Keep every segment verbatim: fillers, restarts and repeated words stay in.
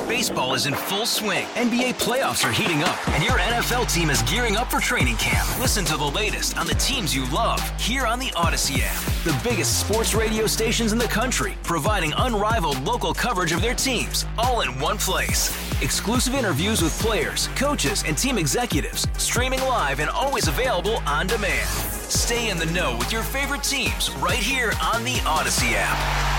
Baseball is in full swing. N B A playoffs are heating up, and your N F L team is gearing up for training camp. Listen to the latest on the teams you love here on the Odyssey app. The biggest sports radio stations in the country, providing unrivaled local coverage of their teams, all in one place. Exclusive interviews with players, coaches, and team executives, streaming live and always available on demand. Stay in the know with your favorite teams right here on the Odyssey app.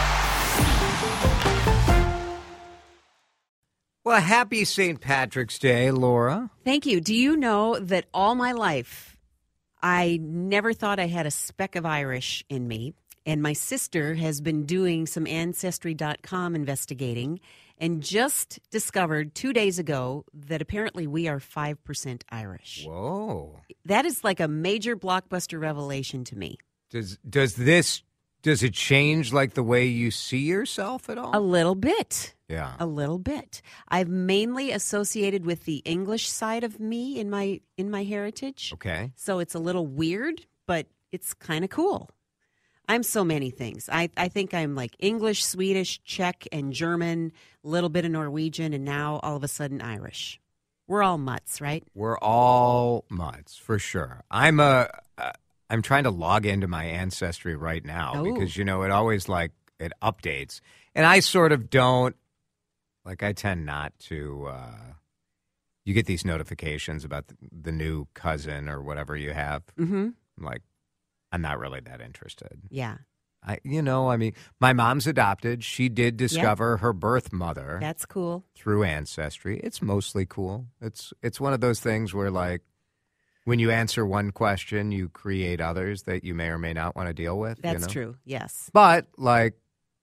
Well, happy Saint Patrick's Day, Laura. Thank you. Do you know that all my life, I never thought I had a speck of Irish in me. And my sister has been doing some Ancestry dot com investigating and just discovered two days ago that apparently we are five percent Irish. Whoa. That is like a major blockbuster revelation to me. Does does this, does it change like the way you see yourself at all? A little bit. Yeah. A little bit. I've mainly associated with the English side of me in my in my heritage. Okay. So it's a little weird, but it's kind of cool. I'm so many things. I, I think I'm like English, Swedish, Czech, and German, a little bit of Norwegian, and now all of a sudden Irish. We're all mutts, right? We're all mutts, for sure. I'm a, uh, I'm trying to log into my Ancestry right now Oh. because, you know, it always like, it updates. And I sort of don't, like I tend not to, uh, you get these notifications about the, the new cousin or whatever you have. Mm-hmm. I'm like, I'm not really that interested. Yeah. I, you know, I mean, my mom's adopted. She did discover her birth mother. That's cool. Through Ancestry. It's mostly cool. It's it's one of those things where, like, when you answer one question, you create others that you may or may not want to deal with. That's you know? true. Yes. But, like,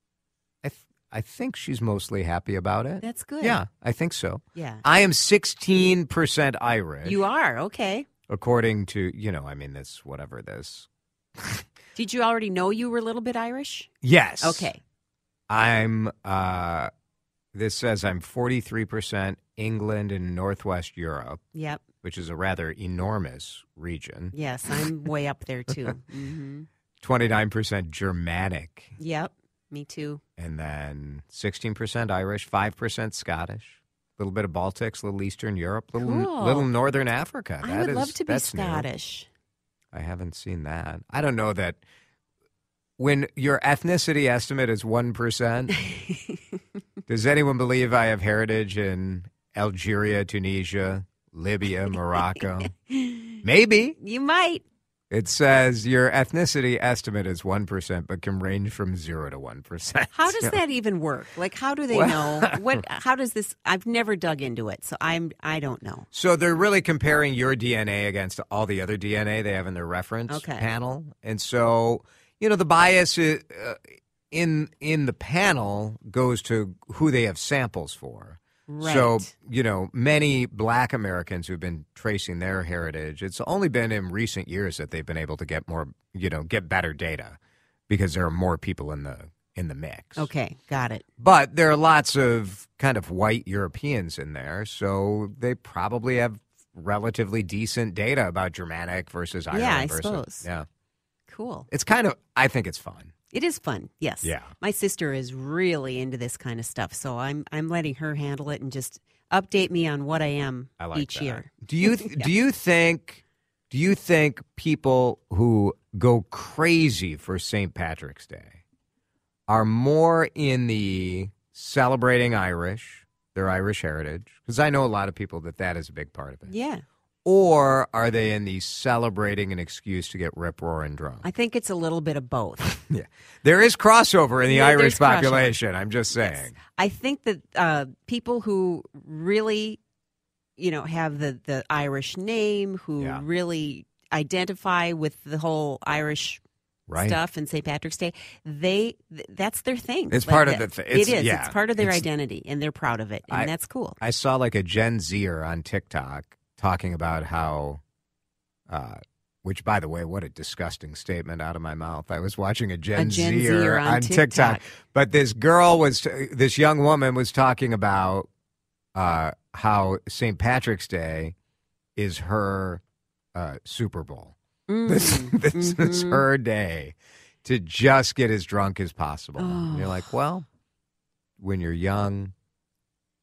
I th- I think she's mostly happy about it. That's good. Yeah, I think so. Yeah. I am sixteen percent Irish. You are. Okay. According to, you know, I mean, this, whatever this. Did you already know you were a little bit Irish? Yes. Okay. I'm, uh, this says I'm forty-three percent England and Northwest Europe, Yep. which is a rather enormous region. Yes, I'm way up there too. Mm-hmm. twenty-nine percent Germanic, Yep. Me too. and then sixteen percent Irish, five percent Scottish, a little bit of Baltics, a little Eastern Europe, a little, Cool. little Northern Africa. I That would is- love to be that's new. Scottish. I haven't seen that. I don't know that when your ethnicity estimate is one percent, does anyone believe I have heritage in Algeria, Tunisia, Libya, Morocco? Maybe. You might. It says your ethnicity estimate is one percent, but can range from zero to one percent. How does that even work? Like, how do they Well- know? What? How does this? I've never dug into it, so I'm. I don't know. So they're really comparing your D N A against all the other D N A they have in their reference Okay. panel. And so, you know, the bias is, uh, in in the panel goes to who they have samples for. Right. So, you know, many black Americans who've been tracing their heritage, it's only been in recent years that they've been able to get more, you know, get better data because there are more people in the in the mix. Okay, got it. But there are lots of kind of white Europeans in there, so they probably have relatively decent data about Germanic versus Ireland. Yeah, I versus, suppose. Yeah. Cool. It's kind of, I think it's fun. It is fun. Yes. Yeah. My sister is really into this kind of stuff, so I'm I'm letting her handle it and just update me on what I am I like each that. year. Do you do you think do you think people who go crazy for Saint Patrick's Day are more in the celebrating Irish, their Irish heritage? Because I know a lot of people that that is a big part of it. Yeah. Or are they in the celebrating an excuse to get rip-roaring drunk? I think it's a little bit of both. Yeah. There is crossover in the Yeah, Irish there's crossover. population, I'm just saying. I think that uh, people who really, you know, have the, the Irish name, who Yeah. really identify with the whole Irish Right. stuff and Saint Patrick's Day, they th- that's their thing. It's part of that- the thi- It it's- is. yeah, it's part of their it's- identity, and they're proud of it, and I- that's cool. I saw like a Gen Zer on TikTok talking about how, uh, which, by the way, what a disgusting statement out of my mouth. I was watching a Gen, A Gen Zer, Zer on TikTok. TikTok. But this girl was, this young woman was talking about uh, how Saint Patrick's Day is her uh, Super Bowl. Mm, This, this is mhm. her day to just get as drunk as possible. Oh. And you're like, well, when you're young,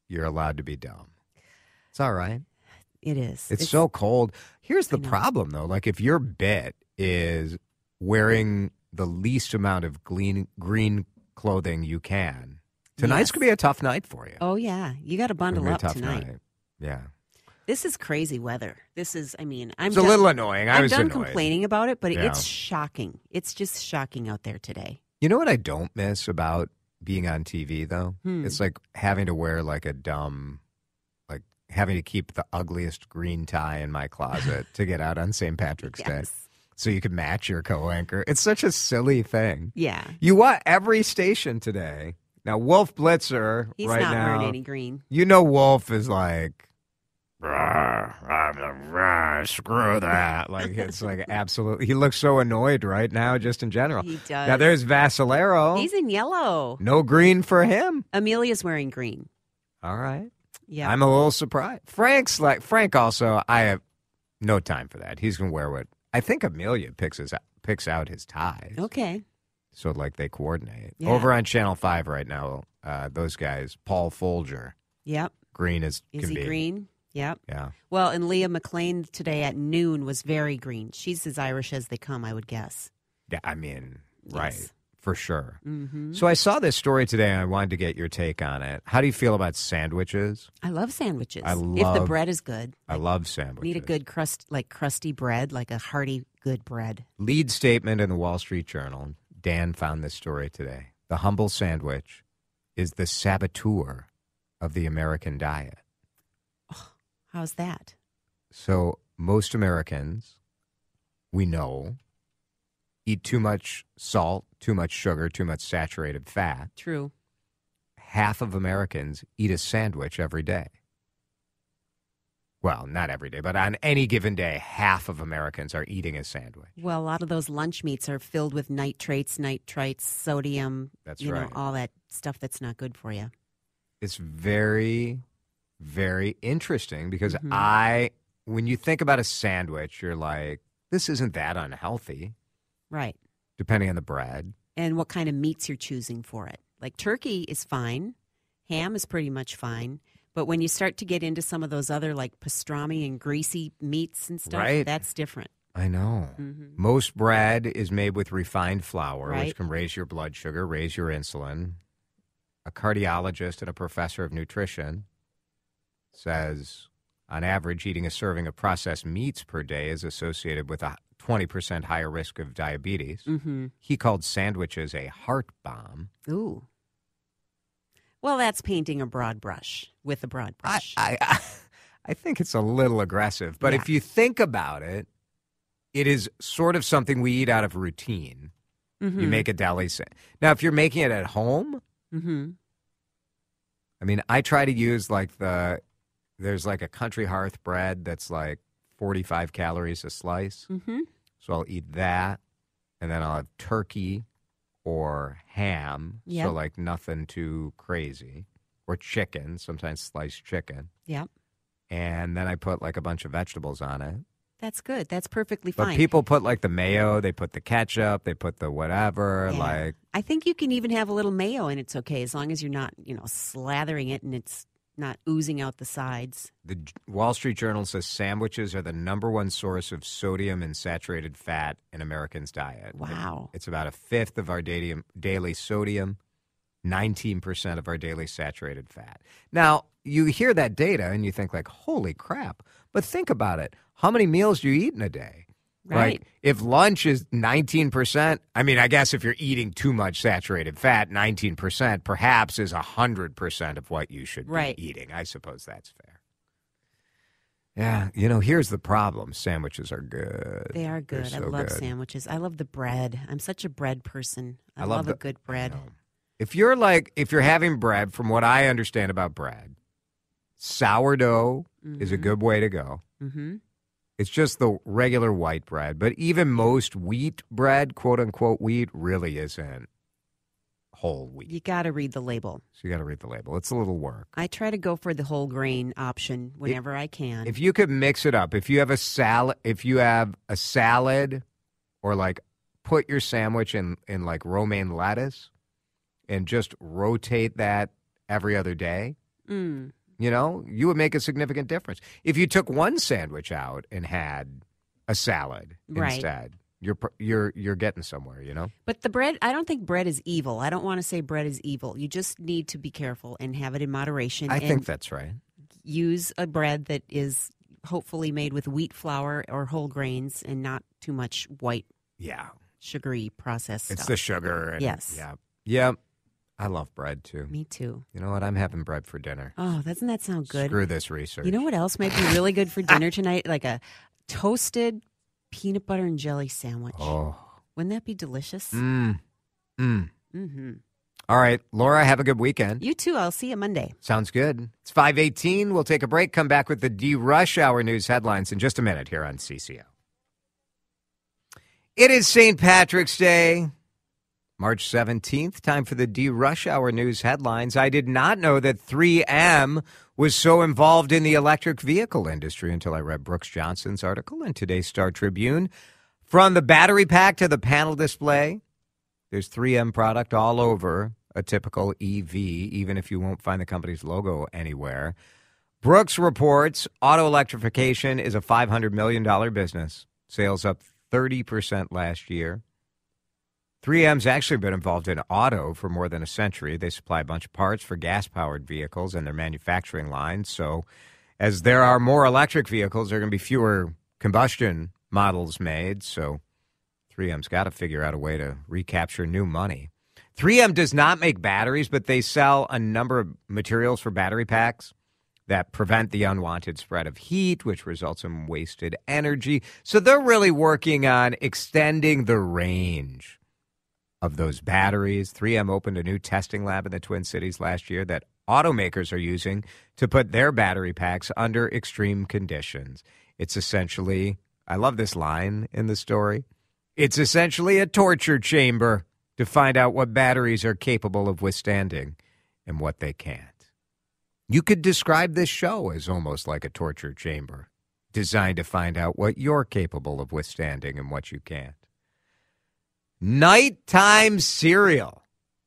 you're allowed to be dumb. It's all right. It is. It's, it's so cold. Here's the I know. problem, though. Like, if your bit is wearing the least amount of green, green clothing you can, tonight's Yes. going to be a tough night for you. Oh, yeah. You got to It's bundle gonna be a up tough tonight. night. Yeah. This is crazy weather. This is, I mean, I'm It's done, a little annoying. I I'm was done annoyed. complaining about it, but Yeah. it's shocking. It's just shocking out there today. You know what I don't miss about being on T V, though? Hmm. It's like having to wear like a dumb, like having to keep the ugliest green tie in my closet to get out on Saint Patrick's Day. Yes. So you can match your co-anchor. It's such a silly thing. Yeah. You want every station today. Now, Wolf Blitzer He's right not now, wearing any green. you know Wolf is like, "Rah, rah, rah, screw that. Like, it's like absolutely, he looks so annoyed right now just in general. He does. Now, there's Vassalero. He's in yellow. No green for him. Amelia's wearing green. All right. Yeah. I'm a little surprised. Frank's like, Frank also, I have no time for that. He's going to wear what, I think Amelia picks, his, picks out his ties. Okay. So, like, they coordinate. Yeah. Over on Channel five right now, uh, those guys, Paul Folger, Yep. green as Is can he be. green? Yep. Yeah. Well, and Leah McLean today at noon was very green. She's as Irish as they come, I would guess. Yeah, I mean, Yes. right, for sure. Mm-hmm. So I saw this story today, and I wanted to get your take on it. How do you feel about sandwiches? I love sandwiches. I if the love- bread is good. I love sandwiches. Need a good crust, like crusty bread, like a hearty, good bread. Lead statement in the Wall Street Journal. Dan found this story today. The humble sandwich is the saboteur of the American diet. How's that? So most Americans, we know, eat too much salt, too much sugar, too much saturated fat. True. Half of Americans eat a sandwich every day. Well, not every day, but on any given day, half of Americans are eating a sandwich. Well, a lot of those lunch meats are filled with nitrates, nitrites, sodium, That's you know, right. all that stuff that's not good for you. It's very, very interesting because Mhm. I, when you think about a sandwich, you're like, this isn't that unhealthy, Right. depending on the bread. And what kind of meats you're choosing for it. Like turkey is fine. Ham is pretty much fine. But when you start to get into some of those other like pastrami and greasy meats and stuff, Right. that's different. I know. Mhm. Most bread is made with refined flour, Right. which can raise your blood sugar, raise your insulin. A cardiologist and a professor of nutrition says, on average, eating a serving of processed meats per day is associated with a twenty percent higher risk of diabetes. Mm-hmm. He called sandwiches a heart bomb. Ooh. Well, that's painting a broad brush with a broad I, brush. I, I think it's a little aggressive, but Yeah. if you think about it, it is sort of something we eat out of routine. mm-hmm. You make a deli sa- Now, if you're making it at home, Mm-hmm. I mean, I try to use like the, there's like a country hearth bread that's like forty-five calories a slice. Mm-hmm. So I'll eat that, and then I'll have turkey or ham. Yep. So like nothing too crazy. Or chicken, sometimes sliced chicken. Yep. And then I put like a bunch of vegetables on it. That's good. That's perfectly But fine. people put like the mayo, they put the ketchup, they put the whatever, Yeah. like I think you can even have a little mayo and it's okay as long as you're not, you know, slathering it and it's not oozing out the sides. the J- Wall Street Journal says sandwiches are the number one source of sodium and saturated fat in Americans' diet. Wow. It's about a fifth of our daily, daily sodium, nineteen percent of our daily saturated fat. Now, you hear that data and you think like, holy crap. But think about it. How many meals do you eat in a day? Right. Like, if lunch is nineteen percent, I mean, I guess if you're eating too much saturated fat, nineteen percent perhaps is one hundred percent of what you should Right. be eating. I suppose that's fair. Yeah, you know, here's the problem. Sandwiches are good. They are They're good. I so love good. sandwiches. I love the bread. I'm such a bread person. I, I love, love a the- good bread. I know. If you're like, if you're having bread, from what I understand about bread, sourdough is a Mhm. good way to go. Mm-hmm. It's just the regular white bread. But even most wheat bread, quote unquote wheat, really isn't whole wheat. You got to read the label. So you got to read the label. It's a little work. I try to go for the whole grain option whenever I can. If you could mix it up, if you have a salad, if you have a salad, or like put your sandwich in in like romaine lettuce, and just rotate that every other day, mm, You know, you would make a significant difference. If you took one sandwich out and had a salad Right. instead, you're pr- you're you're getting somewhere, you know? But the bread, I don't think bread is evil. I don't want to say bread is evil. You just need to be careful and have it in moderation. I and think that's right. use a bread that is hopefully made with wheat flour or whole grains and not too much white, Yeah. sugary processed It's stuff. the sugar. And, Yes. Yeah. Yeah. I love bread, too. Me too. You know what? I'm having bread for dinner. Oh, doesn't that sound good? Screw this research. You know what else might be really good for dinner tonight? Like a toasted peanut butter and jelly sandwich. Oh. Wouldn't that be delicious? Mm. Mm. Mm-hmm. All right. Laura, have a good weekend. You too. I'll see you Monday. Sounds good. It's five eighteen. We'll take a break, come back with the D-Rush Hour news headlines in just a minute here on C C O. It is Saint Patrick's Day, March seventeenth. Time for the D-Rush Hour news headlines. I did not know that three M was so involved in the electric vehicle industry until I read Brooks Johnson's article in today's Star Tribune. From the battery pack to the panel display, there's three M product all over a typical E V, even if you won't find the company's logo anywhere. Brooks reports auto electrification is a five hundred million dollars business. Sales up thirty percent last year. three M's actually been involved in auto for more than a century. They supply a bunch of parts for gas-powered vehicles and their manufacturing lines. So as there are more electric vehicles, there are going to be fewer combustion models made. So three M's got to figure out a way to recapture new money. three M does not make batteries, but they sell a number of materials for battery packs that prevent the unwanted spread of heat, which results in wasted energy. So they're really working on extending the range of those batteries. three M opened a new testing lab in the Twin Cities last year that automakers are using to put their battery packs under extreme conditions. It's essentially, I love this line in the story, it's essentially a torture chamber to find out what batteries are capable of withstanding and what they can't. You could describe this show as almost like a torture chamber, designed to find out what you're capable of withstanding and what you can't. Nighttime cereal.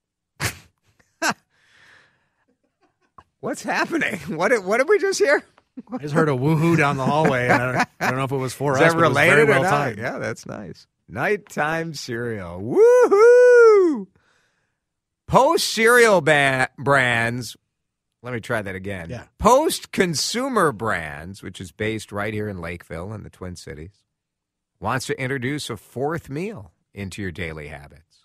What's happening? What did, what did we just hear? I just heard a woohoo down the hallway. And I, don't, I don't know if it was for Is us, that but it was related very or well not? timed. Yeah, that's nice. Nighttime cereal. Woohoo! Post cereal ba- brands. Let me try that again. Yeah. Post Consumer Brands, which is based right here in Lakeville in the Twin Cities, wants to introduce a fourth meal into your daily habits.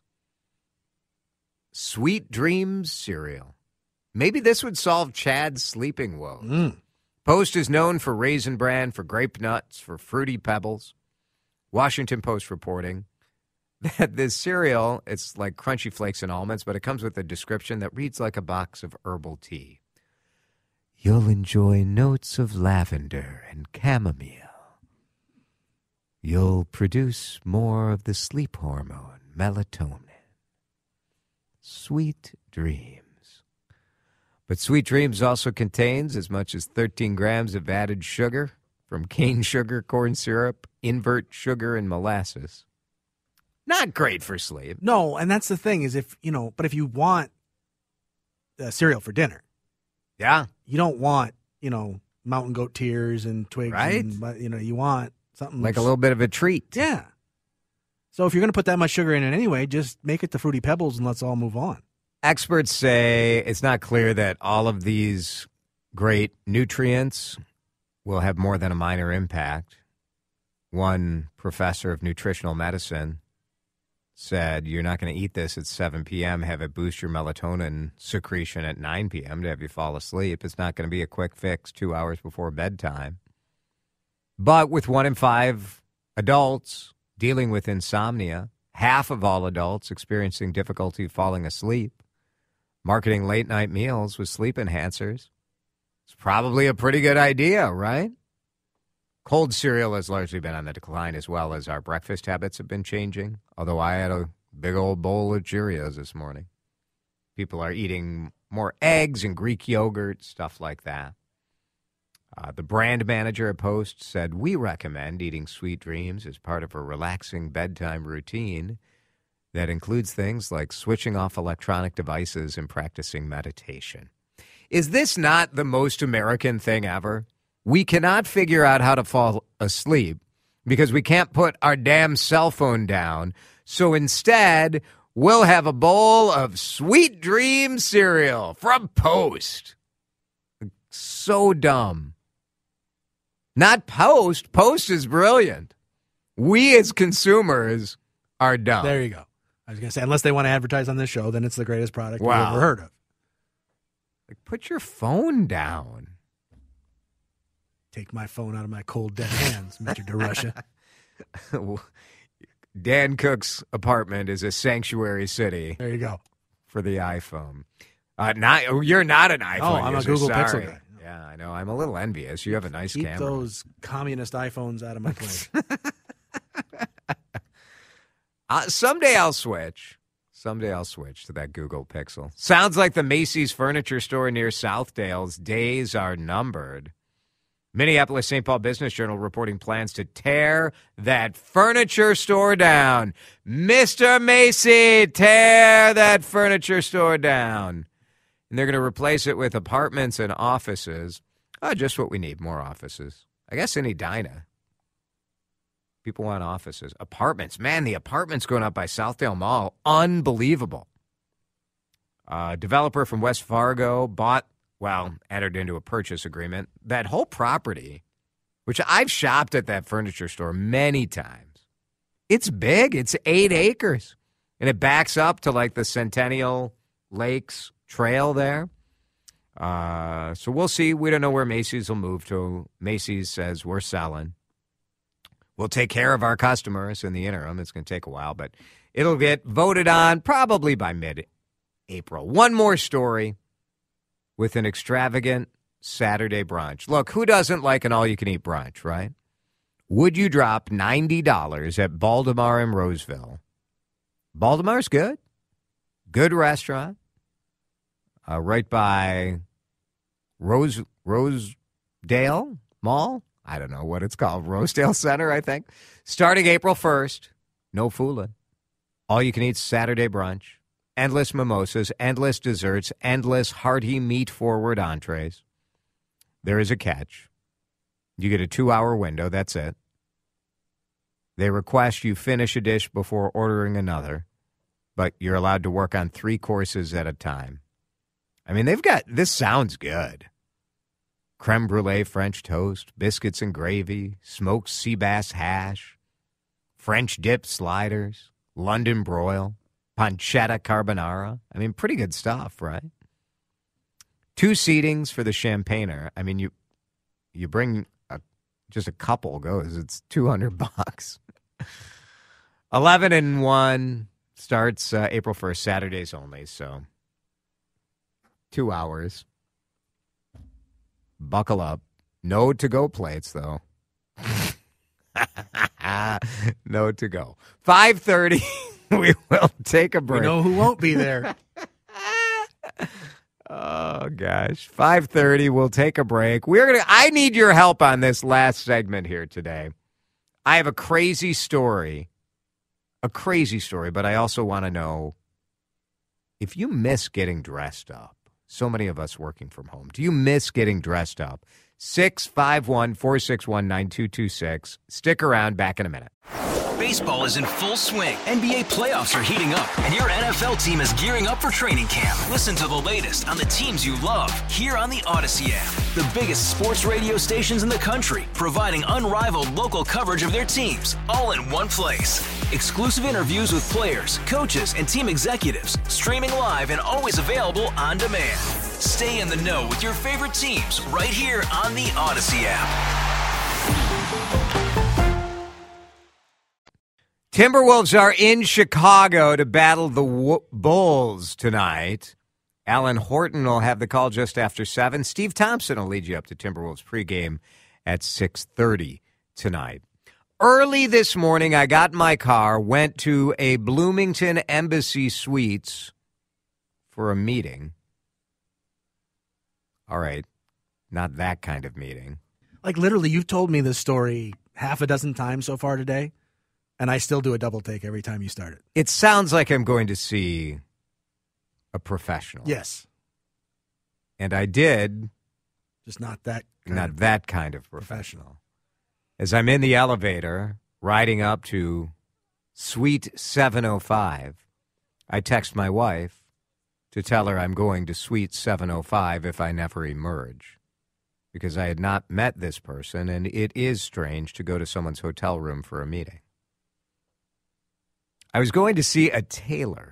Sweet Dreams cereal. Maybe this would solve Chad's sleeping woes. Mm. Post is known for Raisin Bran, for Grape Nuts, for Fruity Pebbles. Washington Post reporting that this cereal, it's like Crunchy Flakes and almonds, but it comes with a description that reads like a box of herbal tea. You'll enjoy notes of lavender and chamomile. You'll produce more of the sleep hormone, melatonin. Sweet dreams. But Sweet Dreams also contains as much as thirteen grams of added sugar from cane sugar, corn syrup, invert sugar, and molasses. Not great for sleep. No, and that's the thing is if, you know, but if you want uh, cereal for dinner, Yeah. you don't want, you know, mountain goat tears and twigs. Right. And, but, you know, you want something. Like a little bit of a treat. Yeah. So if you're going to put that much sugar in it anyway, just make it the Fruity Pebbles and let's all move on. Experts say it's not clear that all of these great nutrients will have more than a minor impact. One professor of nutritional medicine said you're not going to eat this at seven p.m., have it boost your melatonin secretion at nine p.m. to have you fall asleep. It's not going to be a quick fix two hours before bedtime. But with one in five adults dealing with insomnia, half of all adults experiencing difficulty falling asleep, marketing late-night meals with sleep enhancers is probably a pretty good idea, right? Cold cereal has largely been on the decline as well as our breakfast habits have been changing, although I had a big old bowl of Cheerios this morning. People are eating more eggs and Greek yogurt, stuff like that. Uh, the brand manager at Post said, we recommend eating Sweet Dreams as part of a relaxing bedtime routine that includes things like switching off electronic devices and practicing meditation. Is this not the most American thing ever? We cannot figure out how to fall asleep because we can't put our damn cell phone down. So instead, we'll have a bowl of Sweet Dream cereal from Post. So dumb. Not Post. Post is brilliant. We as consumers are dumb. There you go. I was going to say, unless they want to advertise on this show, then it's the greatest product Wow. you've ever heard of. Like, put your phone down. Take my phone out of my cold, dead hands, Mister DeRusha. Dan Cook's apartment is a sanctuary city There you go. for the iPhone. Uh, not you're not an iPhone Oh, I'm a user, Google sorry. Pixel guy. Yeah, I know. I'm a little envious. You have a nice Keep camera. those communist iPhones out of my plate. Uh, someday I'll switch. Someday I'll switch to that Google Pixel. Sounds like the Macy's furniture store near Southdale's days are numbered. Minneapolis Saint Paul Business Journal reporting plans to tear that furniture store down. Mister Macy, tear that furniture store down. And they're going to replace it with apartments and offices. Oh, just what we need, more offices. I guess in Edina. People want offices. Apartments. Man, the apartments going up by Southdale Mall. Unbelievable. A developer from West Fargo bought, well, entered into a purchase agreement. That whole property, which I've shopped at that furniture store many times. It's big. It's eight acres. And it backs up to like the Centennial Lakes Trail there. Uh, so we'll see. We don't know where Macy's will move to. Macy's says we're selling. We'll take care of our customers in the interim. It's going to take a while, but it'll get voted on probably by mid-April. One more story with an extravagant Saturday brunch. Look, who doesn't like an all-you-can-eat brunch, right? Would you drop ninety dollars at Baldemar in Roseville? Baldemar's good. Good restaurant. Uh, right by Rose Rosedale Mall. I don't know what it's called. Rosedale Center, I think. Starting April first. No fooling. All you can eat Saturday brunch. Endless mimosas, endless desserts, endless hearty meat-forward entrees. There is a catch. You get a two-hour window. That's it. They request you finish a dish before ordering another, but you're allowed to work on three courses at a time. I mean, they've got, this sounds good. Creme brulee French toast, biscuits and gravy, smoked sea bass hash, French dip sliders, London broil, pancetta carbonara. I mean, pretty good stuff, right? Two seatings for the champagner. I mean, you you bring a, just a couple goes. It's two hundred bucks. eleven and one starts uh, April first, Saturdays only, so two hours. Buckle up. No to-go plates, though. No to-go. five thirty, we will take a break. We know who won't be there. Oh, gosh. five thirty, we'll take a break. We're gonna. I need your help on this last segment here today. I have a crazy story. A crazy story, but I also want to know if you miss getting dressed up. So many of us working from home. Do you miss getting dressed up? six five one, four six one, nine two two six. Stick around. Back in a minute. Baseball is in full swing. N B A playoffs are heating up, and your N F L team is gearing up for training camp. Listen to the latest on the teams you love here on the Odyssey app. The biggest sports radio stations in the country, providing unrivaled local coverage of their teams, all in one place. Exclusive interviews with players, coaches, and team executives, streaming live and always available on demand. Stay in the know with your favorite teams right here on the Odyssey app. Timberwolves are in Chicago to battle the w- Bulls tonight. Alan Horton will have the call just after seven. Steve Thompson will lead you up to Timberwolves pregame at six thirty tonight. Early this morning, I got in my car, went to a Bloomington Embassy Suites for a meeting. All right, not that kind of meeting. Like, literally, you've told me this story half a dozen times so far today, and I still do a double take every time you start it. It sounds like I'm going to see a professional. Yes. And I did. Just not that kind Not of that kind of professional. As I'm in the elevator, riding up to Suite seven oh five, I text my wife to tell her I'm going to Suite seven oh five if I never emerge, because I had not met this person, and it is strange to go to someone's hotel room for a meeting. I was going to see a tailor,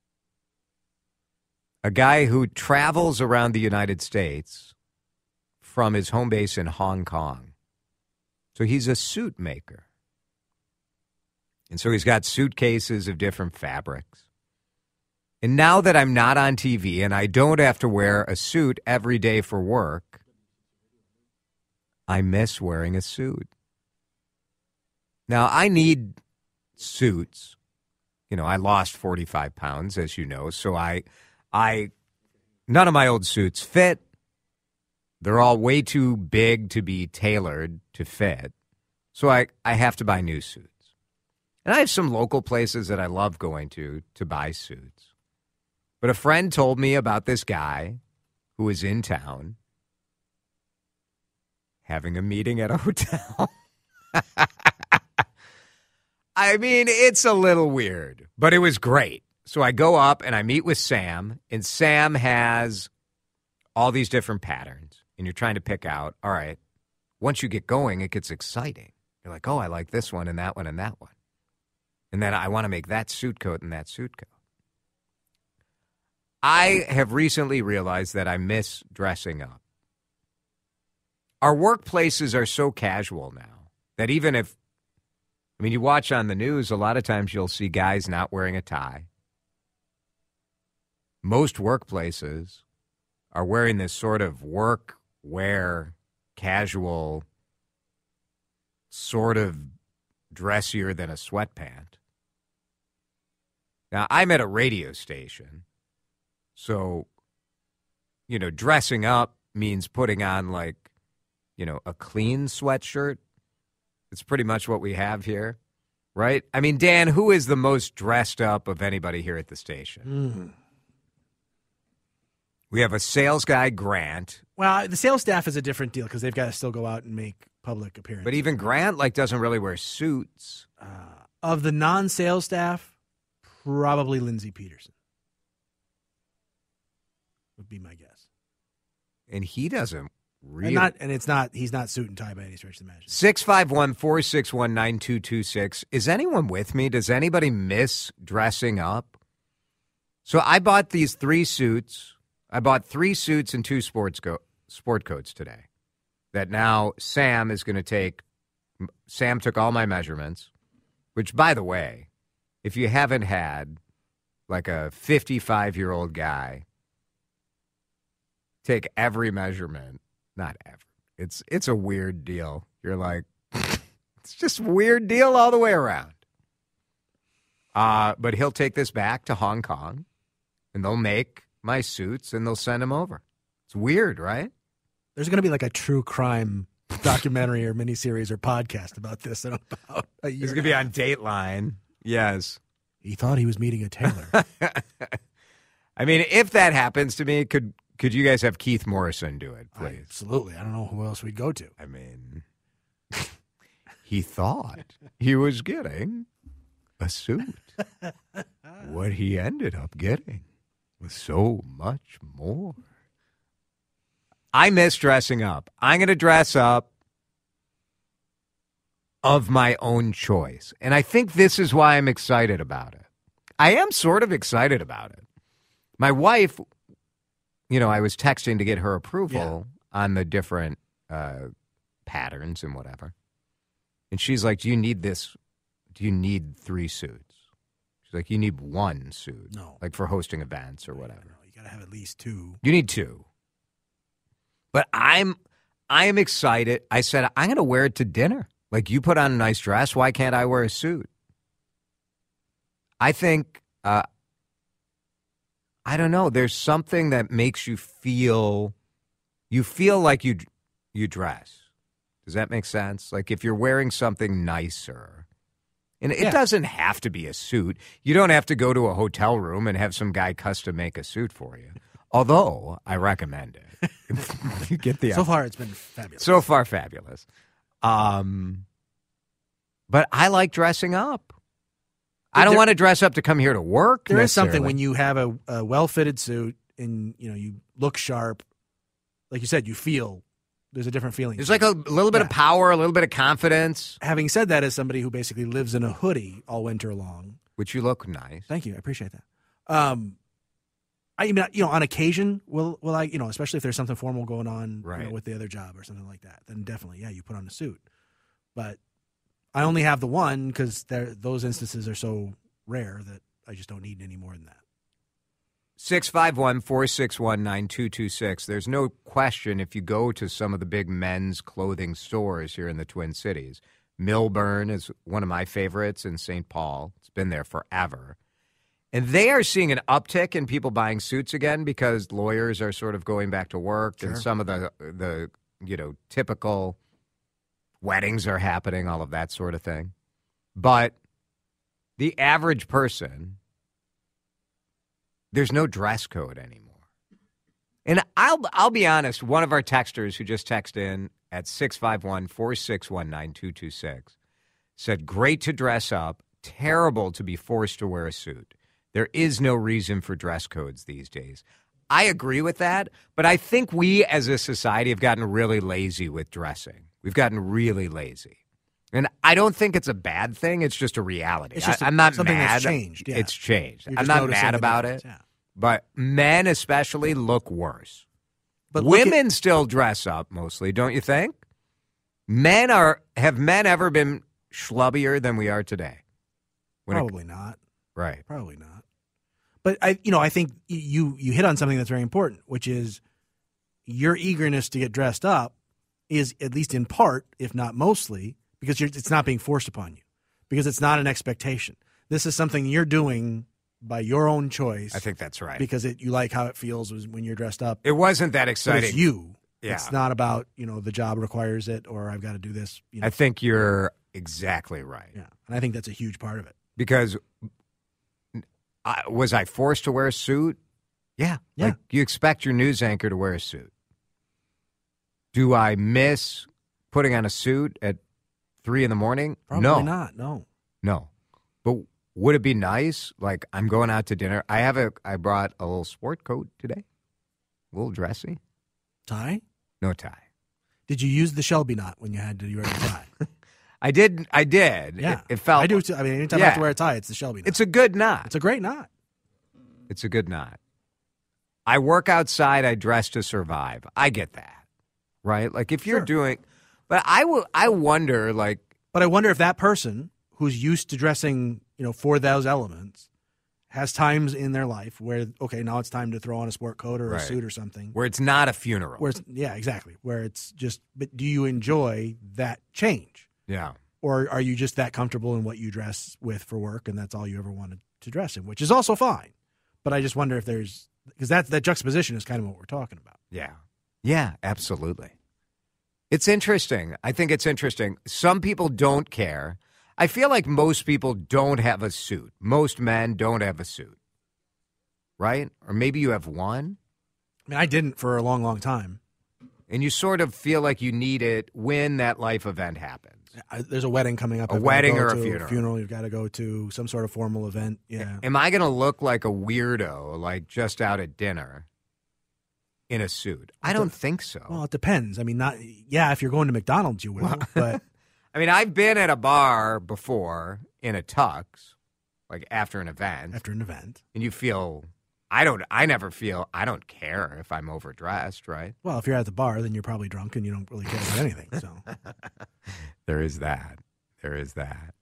a guy who travels around the United States from his home base in Hong Kong. So he's a suit maker. And so he's got suitcases of different fabrics. And now that I'm not on T V and I don't have to wear a suit every day for work, I miss wearing a suit. Now, I need suits. You know, I lost forty-five pounds, as you know, so I, I, none of my old suits fit. They're all way too big to be tailored to fit. So I, I have to buy new suits. And I have some local places that I love going to to buy suits. But a friend told me about this guy who was in town having a meeting at a hotel. I mean, it's a little weird, but it was great. So I go up and I meet with Sam, and Sam has all these different patterns. And you're trying to pick out, all right, once you get going, it gets exciting. You're like, oh, I like this one and that one and that one. And then I want to make that suit coat and that suit coat. I have recently realized that I miss dressing up. Our workplaces are so casual now that even if, I mean, you watch on the news, a lot of times you'll see guys not wearing a tie. Most workplaces are wearing this sort of work wear, casual, sort of dressier than a sweatpant. Now, I'm at a radio station, so, you know, dressing up means putting on, like, you know, a clean sweatshirt. It's pretty much what we have here, right? I mean, Dan, who is the most dressed up of anybody here at the station? Mm. We have a sales guy, Grant. Well, the sales staff is a different deal because they've got to still go out and make public appearances. But even Grant, like, doesn't really wear suits. Uh, of the non-sales staff, probably Lindsey Peterson would be my guess. And he doesn't really. And, not, and it's not. He's not suit and tie by any stretch of the imagination. six five one, four six one, nine two two six. Is anyone with me? Does anybody miss dressing up? So I bought these three suits. I bought three suits and two sports co- sport coats today that now Sam is going to take. Sam took all my measurements, which, by the way, if you haven't had like a fifty-five-year-old guy take every measurement, not ever. It's it's a weird deal. You're like, it's just a weird deal all the way around. Uh, but he'll take this back to Hong Kong, and they'll make my suits, and they'll send them over. It's weird, right? There's going to be like a true crime documentary or miniseries or podcast about this in about a year. It's going to be on Dateline. Yes. He thought he was meeting a tailor. I mean, if that happens to me, could could you guys have Keith Morrison do it, please? Absolutely. I don't know who else we'd go to. I mean, he thought he was getting a suit. What he ended up getting was so much more. I miss dressing up. I'm going to dress up of my own choice. And I think this is why I'm excited about it. I am sort of excited about it. My wife, you know, I was texting to get her approval yeah. on the different uh, patterns and whatever. And she's like, do you need this? Do you need three suits? She's like, you need one suit. No. Like for hosting events or whatever. No, you got to have at least two. You need two. But I'm I'm excited. I said, I'm going to wear it to dinner. Like, you put on a nice dress. Why can't I wear a suit? I think, uh, I don't know. There's something that makes you feel, you feel like you you dress. Does that make sense? Like, if you're wearing something nicer. And it yeah. doesn't have to be a suit. You don't have to go to a hotel room and have some guy custom make a suit for you. Although I recommend it. You get the so far, it's been fabulous. So far, fabulous. Um, but I like dressing up. I don't there, want to dress up to come here to work. There is something when you have a, a well-fitted suit and you know you look sharp. Like you said, you feel there's a different feeling. There's like a little bit yeah. of power, a little bit of confidence. Having said that, as somebody who basically lives in a hoodie all winter long, which you look nice. Thank you, I appreciate that. Um, I mean, you know, on occasion, will will I, you know, especially if there's something formal going on right. you know, with the other job or something like that, then definitely, yeah, you put on a suit. But I only have the one because those instances are so rare that I just don't need any more than that. six five one, four six one, nine two two six. There's no question if you go to some of the big men's clothing stores here in the Twin Cities. Milburn is one of my favorites in Saint Paul. It's been there forever. And they are seeing an uptick in people buying suits again because lawyers are sort of going back to work sure. and some of the, the, you know, typical weddings are happening, all of that sort of thing. But the average person, there's no dress code anymore. And I'll I'll be honest, one of our texters who just texted in at six five one, four six one, nine two two six said, great to dress up, terrible to be forced to wear a suit. There is no reason for dress codes these days. I agree with that, but I think we as a society have gotten really lazy with dressing. We've gotten really lazy. And I don't think it's a bad thing. It's just a reality. It's just I, I'm not something mad. That's changed. Yeah. It's changed. You're I'm just not mad about it. Yeah. But men especially look worse. But women at, still dress up mostly, don't you think? Men are have men ever been schlubbier than we are today? When probably it, not. Right. Probably not. But I you know, I think you you hit on something that's very important, which is your eagerness to get dressed up is at least in part, if not mostly, because you're, it's not being forced upon you, because it's not an expectation. This is something you're doing by your own choice. I think that's right. Because it, you like how it feels when you're dressed up. It wasn't that exciting. It's you. Yeah. It's not about, you know, the job requires it or I've got to do this. You know. I think you're exactly right. Yeah. And I think that's a huge part of it. Because I, was I forced to wear a suit? Yeah. Yeah. Like you expect your news anchor to wear a suit. Do I miss putting on a suit at three in the morning? Probably no. not. No. No. But would it be nice? Like I'm going out to dinner. I have a. I brought a little sport coat today. A little dressy. Tie? No tie. Did you use the Shelby knot when you had to wear a tie? I did. I did. Yeah. It, it felt. I do too. I mean, anytime yeah. I have to wear a tie, it's the Shelby knot. It's a good knot. It's a great knot. It's a good knot. I work outside. I dress to survive. I get that. Right? Like if you're Sure. doing, but I will. I wonder. Like, but I wonder if that person who's used to dressing, you know, for those elements, has times in their life where okay, now it's time to throw on a sport coat or right. a suit or something. Where it's not a funeral. Where it's yeah, exactly. Where it's just. But do you enjoy that change? Yeah. Or are you just that comfortable in what you dress with for work, and that's all you ever wanted to dress in, which is also fine. But I just wonder if there's because that that juxtaposition is kind of what we're talking about. Yeah. Yeah, absolutely. It's interesting. I think it's interesting. Some people don't care. I feel like most people don't have a suit. Most men don't have a suit. Right? Or maybe you have one. I mean, I didn't for a long, long time. And you sort of feel like you need it when that life event happens. I, there's a wedding coming up. A I've wedding got to or go a to funeral. funeral. You've got to go to some sort of formal event. Yeah. Am I going to look like a weirdo, like just out at dinner in a suit? I don't think so. Well, it depends. I mean, not yeah. If you're going to McDonald's, you will. But I mean, I've been at a bar before in a tux, like after an event. After an event, and you feel. I don't. I never feel. I don't care if I'm overdressed, right? Well, if you're at the bar, then you're probably drunk and you don't really care about anything. So there is that. There is that.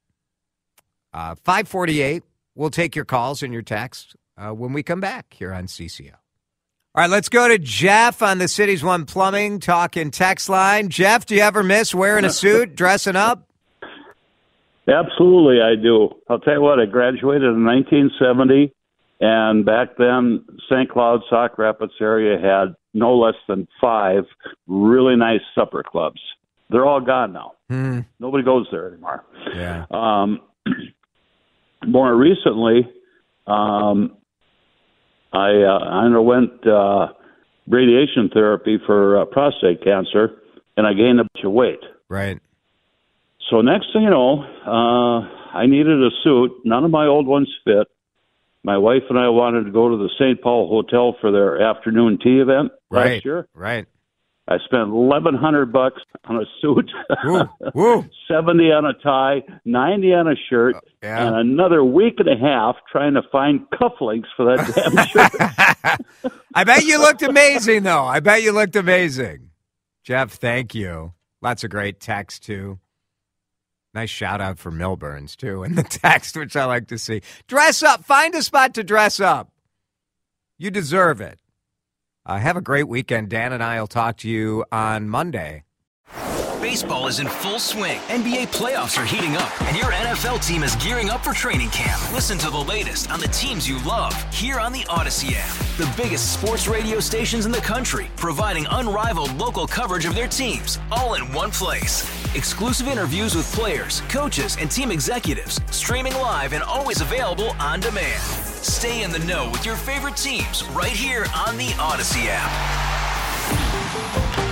Uh, five forty-eight. We'll take your calls and your texts uh, when we come back here on C C O. All right, let's go to Jeff on the Cities One Plumbing Talk and Text line. Jeff, do you ever miss wearing a suit, dressing up? Absolutely, I do. I'll tell you what, I graduated in nineteen seventy, and back then, Saint Cloud, Sauk Rapids area had no less than five really nice supper clubs. They're all gone now. Hmm. Nobody goes there anymore. Yeah. Um, more recently, um, I uh, underwent uh, radiation therapy for uh, prostate cancer, and I gained a bunch of weight. Right. So next thing you know, uh, I needed a suit. None of my old ones fit. My wife and I wanted to go to the Saint Paul Hotel for their afternoon tea event Right. last year. Right. I spent eleven hundred bucks on a suit, Woo. Woo. seventy on a tie, ninety on a shirt, Uh, yeah. and another week and a half trying to find cufflinks for that damn shirt. I bet you looked amazing, though. I bet you looked amazing. Jeff, thank you. Lots of great text, too. Nice shout out for Milburns, too, in the text, which I like to see. Dress up. Find a spot to dress up. You deserve it. Uh, have a great weekend. Dan and I will talk to you on Monday. Baseball is in full swing. N B A playoffs are heating up, and your N F L team is gearing up for training camp. Listen to the latest on the teams you love here on the Odyssey app. The biggest sports radio stations in the country, providing unrivaled local coverage of their teams, all in one place. Exclusive interviews with players, coaches, and team executives, streaming live and always available on demand. Stay in the know with your favorite teams right here on the Odyssey app.